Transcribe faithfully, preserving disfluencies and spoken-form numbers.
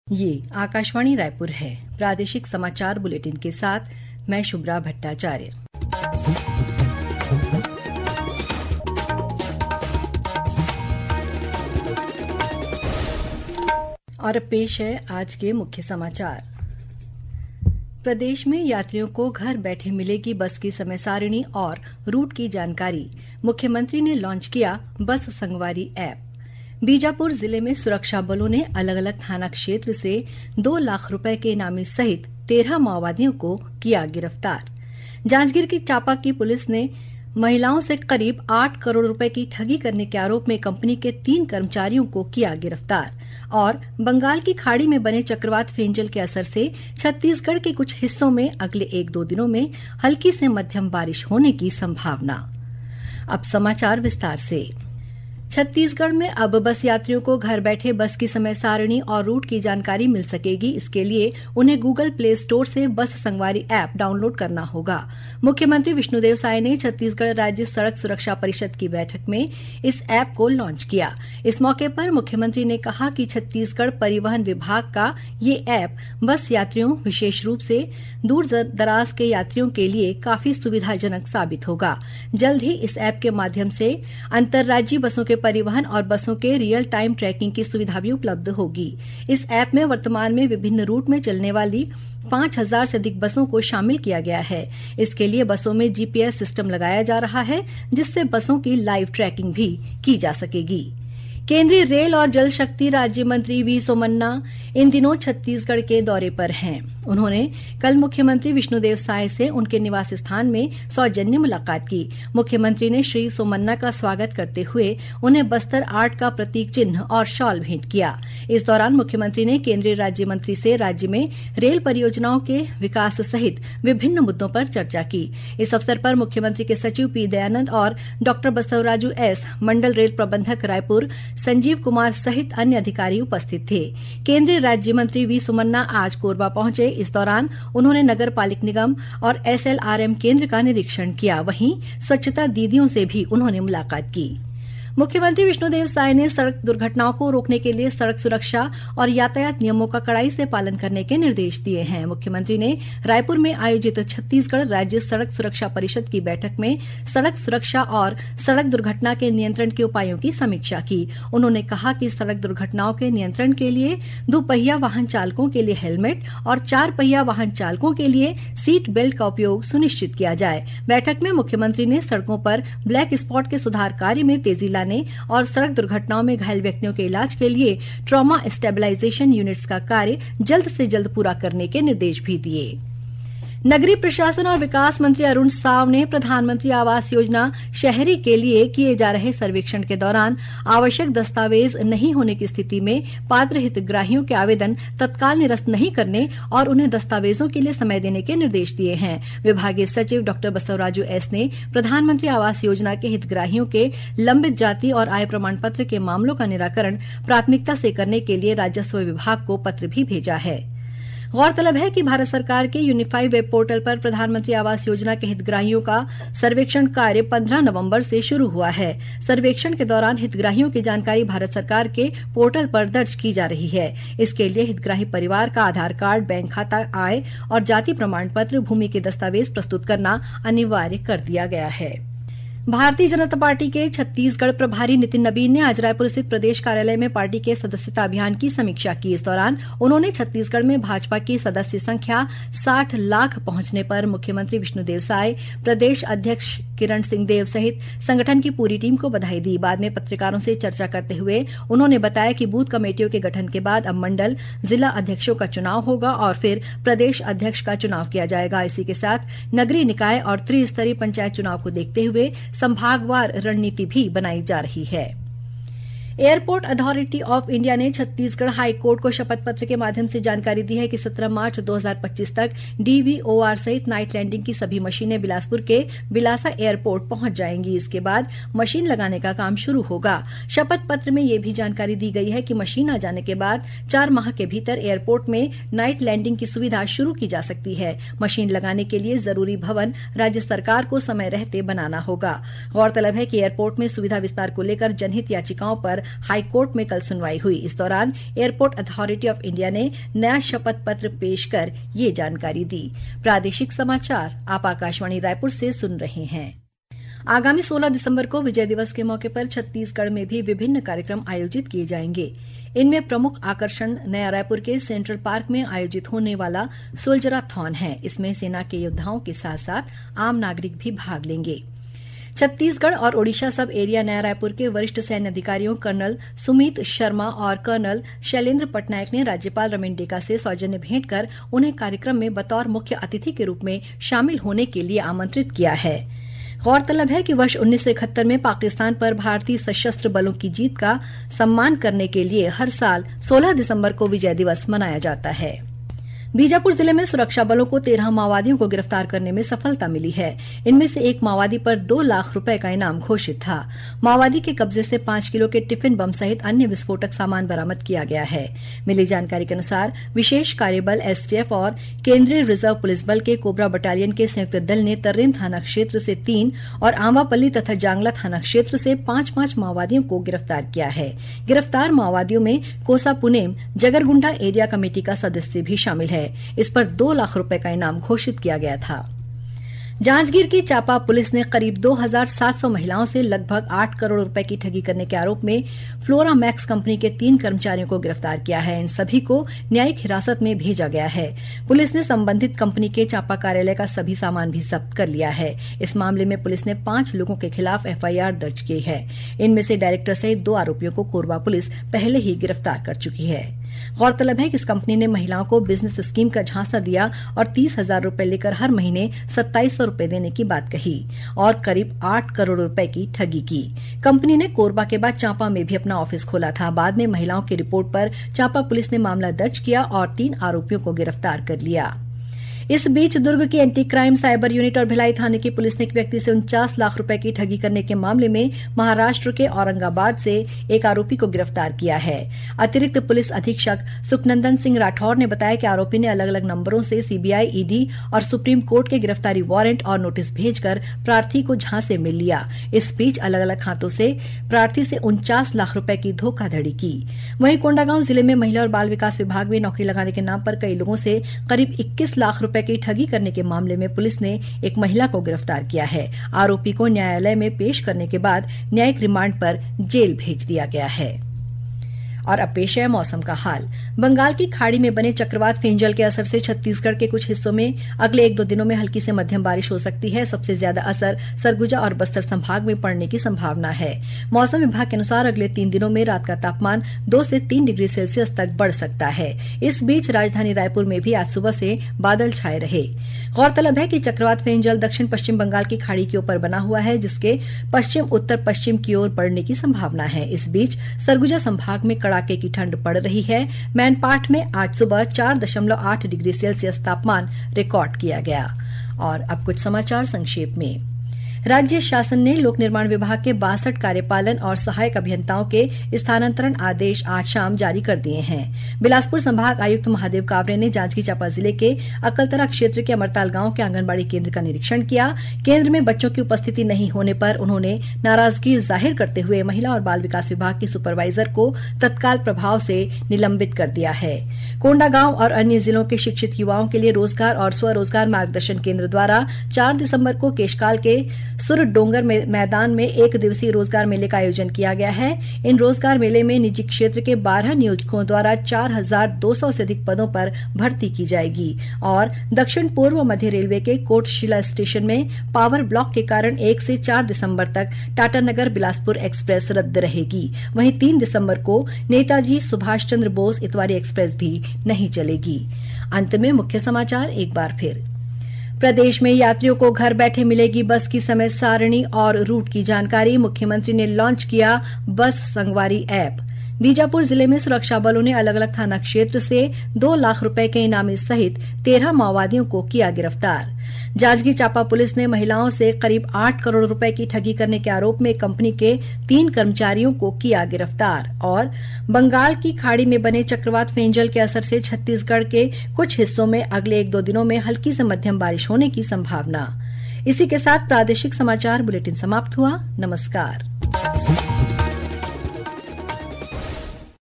ये आकाशवाणी रायपुर है। प्रादेशिक समाचार बुलेटिन के साथ मैं शुभ्रा भट्टाचार्य। और अब पेश है आज के मुख्य समाचार। प्रदेश में यात्रियों को घर बैठे मिलेगी बस की समय सारिणी और रूट की जानकारी। मुख्यमंत्री ने लॉन्च किया बस संगवारी ऐप। बीजापुर जिले में सुरक्षा बलों ने अलग अलग थाना क्षेत्र से दो लाख रुपए के इनामी सहित तेरह माओवादियों को किया गिरफ्तार। जांजगीर की चांपा की पुलिस ने महिलाओं से करीब आठ करोड़ रुपए की ठगी करने के आरोप में कंपनी के तीन कर्मचारियों को किया गिरफ्तार। और बंगाल की खाड़ी में बने चक्रवात फेंजल के असर से छत्तीसगढ़ के कुछ हिस्सों में अगले एक दो दिनों में हल्की से मध्यम बारिश होने की संभावना। अब समाचार विस्तार से। छत्तीसगढ़ में अब बस यात्रियों को घर बैठे बस की समय सारिणी और रूट की जानकारी मिल सकेगी। इसके लिए उन्हें गूगल प्ले स्टोर से बस संगवारी ऐप डाउनलोड करना होगा। मुख्यमंत्री विष्णुदेव साय ने छत्तीसगढ़ राज्य सड़क सुरक्षा परिषद की बैठक में इस ऐप को लॉन्च किया। इस मौके पर मुख्यमंत्री ने कहा कि छत्तीसगढ़ परिवहन विभाग का ये ऐप बस यात्रियों, विशेष रूप से दूर दराज के यात्रियों के लिए काफी सुविधाजनक साबित होगा। जल्द ही इस ऐप के माध्यम से अंतर्राज्यीय बसों के परिवहन और बसों के रियल टाइम ट्रैकिंग की सुविधा भी उपलब्ध होगी। इस ऐप में वर्तमान में विभिन्न रूट में चलने वाली पांच हजार से अधिक बसों को शामिल किया गया है। इसके लिए बसों में जीपीएस सिस्टम लगाया जा रहा है, जिससे बसों की लाइव ट्रैकिंग भी की जा सकेगी। केंद्रीय रेल और जल शक्ति राज्य मंत्री वी सोमन्ना इन दिनों छत्तीसगढ़ के दौरे पर हैं। उन्होंने कल मुख्यमंत्री विष्णुदेव साय से उनके निवास स्थान में सौजन्य मुलाकात की। मुख्यमंत्री ने श्री सोमन्ना का स्वागत करते हुए उन्हें बस्तर आर्ट का प्रतीक चिन्ह और शॉल भेंट किया। इस दौरान मुख्यमंत्री ने केंद्रीय राज्य मंत्री से राज्य में रेल परियोजनाओं के विकास सहित विभिन्न मुद्दों पर चर्चा की। इस अवसर पर मुख्यमंत्री के सचिव पी दयानंद और डॉक्टर बसवराजू एस, मंडल रेल प्रबंधक रायपुर संजीव कुमार सहित अन्य अधिकारी उपस्थित थे। केंद्रीय राज्य मंत्री वी सोमन्ना आज कोरबा पहुंचे। इस दौरान उन्होंने नगर पालिक निगम और एसएलआरएम केंद्र का निरीक्षण किया। वहीं स्वच्छता दीदियों से भी उन्होंने मुलाकात की। मुख्यमंत्री विष्णुदेव साय ने सड़क दुर्घटनाओं को रोकने के लिए सड़क सुरक्षा और यातायात नियमों का कड़ाई से पालन करने के निर्देश दिए हैं। मुख्यमंत्री ने रायपुर में आयोजित छत्तीसगढ़ राज्य सड़क सुरक्षा परिषद की बैठक में सड़क सुरक्षा और सड़क दुर्घटना के नियंत्रण के उपायों की समीक्षा की। उन्होंने कहा कि सड़क दुर्घटनाओं के नियंत्रण के लिए दुपहिया वाहन चालकों के लिए हेलमेट और चार पहिया वाहन चालकों के लिए सीट बेल्ट का उपयोग सुनिश्चित किया जाए। बैठक में मुख्यमंत्री ने सड़कों पर ब्लैक स्पॉट के सुधार कार्य में तेजी लाने और सड़क दुर्घटनाओं में घायल व्यक्तियों के इलाज के लिए ट्रॉमा स्टेबलाइजेशन यूनिट्स का कार्य जल्द से जल्द पूरा करने के निर्देश भी दिए। नगरीय प्रशासन और विकास मंत्री अरुण साव ने प्रधानमंत्री आवास योजना शहरी के लिए किए जा रहे सर्वेक्षण के दौरान आवश्यक दस्तावेज नहीं होने की स्थिति में पात्र हितग्राहियों के आवेदन तत्काल निरस्त नहीं करने और उन्हें दस्तावेजों के लिए समय देने के निर्देश दिए हैं। विभागीय सचिव डॉक्टर बसवराजू एस ने प्रधानमंत्री आवास योजना के हितग्राहियों के लंबित जाति और आय प्रमाण पत्र के मामलों का निराकरण प्राथमिकता से करने के लिए राजस्व विभाग को पत्र भी भेजा है। गौरतलब है कि भारत सरकार के यूनिफाइड वेब पोर्टल पर प्रधानमंत्री आवास योजना के हितग्राहियों का सर्वेक्षण कार्य पंद्रह नवंबर से शुरू हुआ है। सर्वेक्षण के दौरान हितग्राहियों की जानकारी भारत सरकार के पोर्टल पर दर्ज की जा रही है। इसके लिए हितग्राही परिवार का आधार कार्ड, बैंक खाता, आय और जाति प्रमाण पत्र, भूमि के दस्तावेज प्रस्तुत करना अनिवार्य कर दिया गया है। भारतीय जनता पार्टी के छत्तीसगढ़ प्रभारी नितिन नबीन ने आज रायपुर स्थित प्रदेश कार्यालय में पार्टी के सदस्यता अभियान की समीक्षा की। इस दौरान उन्होंने छत्तीसगढ़ में भाजपा की सदस्य संख्या साठ लाख पहुंचने पर मुख्यमंत्री विष्णुदेव साय, प्रदेश अध्यक्ष किरण सिंहदेव सहित संगठन की पूरी टीम को बधाई दी। बाद में पत्रकारों से चर्चा करते हुए उन्होंने बताया कि बूथ कमेटियों के गठन के बाद अब मंडल, जिला अध्यक्षों का चुनाव होगा और फिर प्रदेश अध्यक्ष का चुनाव किया जाएगा। इसी के साथ नगरीय निकाय और त्रिस्तरीय पंचायत चुनाव को देखते हुए संभागवार रणनीति भी बनाई जा रही है। एयरपोर्ट अथॉरिटी ऑफ इंडिया ने छत्तीसगढ़ हाई कोर्ट को शपथ पत्र के माध्यम से जानकारी दी है कि सत्रह मार्च दो हज़ार पच्चीस तक डीवीओआर सहित नाइट लैंडिंग की सभी मशीनें बिलासपुर के बिलासा एयरपोर्ट पहुंच जाएंगी। इसके बाद मशीन लगाने का काम शुरू होगा। शपथ पत्र में यह भी जानकारी दी गई है कि मशीन आ जाने के बाद चार माह के भीतर एयरपोर्ट में नाइट लैंडिंग की सुविधा शुरू की जा सकती है। मशीन लगाने के लिए जरूरी भवन राज्य सरकार को समय रहते बनाना होगा। गौरतलब है कि एयरपोर्ट में सुविधा विस्तार को लेकर जनहित याचिकाओं पर हाईकोर्ट में कल सुनवाई हुई। इस दौरान एयरपोर्ट अथॉरिटी ऑफ इंडिया ने नया शपथ पत्र पेश कर ये जानकारी दी। प्रादेशिक समाचार आप आकाशवाणी रायपुर से सुन रहे हैं। आगामी सोलह दिसंबर को विजय दिवस के मौके पर छत्तीसगढ़ में भी विभिन्न कार्यक्रम आयोजित किए जाएंगे। इनमें प्रमुख आकर्षण नया रायपुर के सेंट्रल पार्क में आयोजित होने वाला सोल्जराथॉन है। इसमें सेना के योद्धाओं के साथ साथ आम नागरिक भी भाग लेंगे। छत्तीसगढ़ और ओडिशा सब एरिया नया रायपुर के वरिष्ठ सैन्य अधिकारियों कर्नल सुमीत शर्मा और कर्नल शैलेंद्र पटनायक ने राज्यपाल रमेन डेका से सौजन्य भेंट कर उन्हें कार्यक्रम में बतौर मुख्य अतिथि के रूप में शामिल होने के लिए आमंत्रित किया है। गौरतलब है कि वर्ष उन्नीस सौ इकहत्तर में पाकिस्तान पर भारतीय सशस्त्र बलों की जीत का सम्मान करने के लिए हर साल सोलह दिसंबर को विजय दिवस मनाया जाता है। बीजापुर जिले में सुरक्षा बलों को तेरह माओवादियों को गिरफ्तार करने में सफलता मिली है। इनमें से एक माओवादी पर दो लाख रुपए का इनाम घोषित था। माओवादी के कब्जे से पांच किलो के टिफिन बम सहित अन्य विस्फोटक सामान बरामद किया गया है। मिली जानकारी के अनुसार विशेष कार्यबल एसटीएफ और केंद्रीय रिजर्व पुलिस बल के कोबरा बटालियन के संयुक्त दल ने तर्रेम थाना क्षेत्र से तीन और आंवापल्ली तथा जांगला थाना क्षेत्र से पांच पांच माओवादियों को गिरफ्तार किया है। गिरफ्तार माओवादियों में कोसा पुनेम जगरगुंडा एरिया कमेटी का सदस्य भी शामिल है। इस पर दो लाख रुपए का इनाम घोषित किया गया था। जांजगीर की चांपा पुलिस ने करीब दो हजार सात सौ महिलाओं से लगभग आठ करोड़ रुपए की ठगी करने के आरोप में फ्लोरा मैक्स कंपनी के तीन कर्मचारियों को गिरफ्तार किया है। इन सभी को न्यायिक हिरासत में भेजा गया है। पुलिस ने संबंधित कंपनी के चांपा कार्यालय का सभी सामान भी जब्त कर लिया है। इस मामले में पुलिस ने पांच लोगों के खिलाफ एफआईआर दर्ज की है। इनमें से डायरेक्टर सहित दो आरोपियों को कोरबा पुलिस पहले ही गिरफ्तार कर चुकी है। गौरतलब है कि इस कंपनी ने महिलाओं को बिजनेस स्कीम का झांसा दिया और तीस हजार रूपये लेकर हर महीने सत्ताईस सौ रूपये देने की बात कही और करीब आठ करोड़ रुपए की ठगी की। कंपनी ने कोरबा के बाद चांपा में भी अपना ऑफिस खोला था। बाद में महिलाओं की रिपोर्ट पर चांपा पुलिस ने मामला दर्ज किया और तीन आरोपियों को गिरफ्तार कर लिया। इस बीच दुर्ग की एंटी क्राइम साइबर यूनिट और भिलाई थाने की पुलिस ने एक व्यक्ति से उनचास लाख रुपए की ठगी करने के मामले में महाराष्ट्र के औरंगाबाद से एक आरोपी को गिरफ्तार किया है। अतिरिक्त पुलिस अधीक्षक सुखनंदन सिंह राठौर ने बताया कि आरोपी ने अलग अलग नंबरों से सीबीआई, ईडी और सुप्रीम कोर्ट के गिरफ्तारी वारंट और नोटिस भेजकर प्रार्थी को झांसे में लिया। इस बीच अलग अलग खातों से प्रार्थी से उनचास लाख रुपए की धोखाधड़ी की। वहीं कोंडागांव जिले में महिला और बाल विकास विभाग में नौकरी लगाने के नाम पर कई लोगों से करीब इक्कीस लाख रुपए की ठगी करने के मामले में पुलिस ने एक महिला को गिरफ्तार किया है। आरोपी को न्यायालय में पेश करने के बाद न्यायिक रिमांड पर जेल भेज दिया गया है। और अब पेश है मौसम का हाल। बंगाल की खाड़ी में बने चक्रवात फेंजल के असर से छत्तीसगढ़ के कुछ हिस्सों में अगले एक दो दिनों में हल्की से मध्यम बारिश हो सकती है। सबसे ज्यादा असर सरगुजा और बस्तर संभाग में पड़ने की संभावना है। मौसम विभाग के अनुसार अगले तीन दिनों में रात का तापमान दो से तीन डिग्री सेल्सियस तक बढ़ सकता है। इस बीच राजधानी रायपुर में भी आज सुबह से बादल छाए रहे। गौरतलब है कि चक्रवात फेंजल दक्षिण पश्चिम बंगाल की खाड़ी के ऊपर बना हुआ है, जिसके पश्चिम उत्तर पश्चिम की ओर बढ़ने की संभावना है। इस बीच सरगुजा संभाग में कड़ाके की ठंड पड़ रही है। मैनपाट में आज सुबह चार दशमलव आठ डिग्री सेल्सियस तापमान रिकॉर्ड किया गया। और अब कुछ समाचार संक्षेप में। राज्य शासन ने लोक निर्माण विभाग के बासठ कार्यपालन और सहायक अभियंताओं के स्थानांतरण आदेश आज शाम जारी कर दिए हैं। बिलासपुर संभाग आयुक्त महादेव कावरे ने जांजगीर चांपा जिले के अकलतरा क्षेत्र के अमरताल गांव के आंगनबाड़ी केंद्र का निरीक्षण किया। केंद्र में बच्चों की उपस्थिति नहीं होने पर उन्होंने नाराजगी जाहिर करते हुए महिला और बाल विकास विभाग की सुपरवाइजर को तत्काल प्रभाव से निलंबित कर दिया है। कोंडागांव और अन्य जिलों के शिक्षित युवाओं के लिए रोजगार और स्वरोजगार मार्गदर्शन केंद्र द्वारा चार दिसंबर को केशकाल के सुर डोंगर में मैदान में एक दिवसीय रोजगार मेले का आयोजन किया गया है। इन रोजगार मेले में निजी क्षेत्र के बारह नियोजकों द्वारा चार हजार दो सौ से अधिक पदों पर भर्ती की जाएगी। और दक्षिण पूर्व मध्य रेलवे के कोटशिला स्टेशन में पावर ब्लॉक के कारण एक से चार दिसंबर तक टाटानगर बिलासपुर एक्सप्रेस रद्द रहेगी। वहीं तीन दिसंबर को नेताजी सुभाष चंद्र बोस इतवारी एक्सप्रेस भी नहीं चलेगी। अंत में मुख्य समाचार एक बार फिर। प्रदेश में यात्रियों को घर बैठे मिलेगी बस की समय सारणी और रूट की जानकारी। मुख्यमंत्री ने लॉन्च किया बस संगवारी ऐप। बीजापुर जिले में सुरक्षा बलों ने अलग अलग थाना क्षेत्र से दो लाख रुपए के इनामी सहित तेरह माओवादियों को किया गिरफ्तार। जांजगीर चांपा पुलिस ने महिलाओं से करीब आठ करोड़ रुपए की ठगी करने के आरोप में कंपनी के तीन कर्मचारियों को किया गिरफ्तार। और बंगाल की खाड़ी में बने चक्रवात फेंजल के असर से छत्तीसगढ़ के कुछ हिस्सों में अगले एक दो दिनों में हल्की से मध्यम बारिश होने की संभावना। इसी के साथ प्रादेशिक समाचार बुलेटिन समाप्त हुआ। नमस्कार।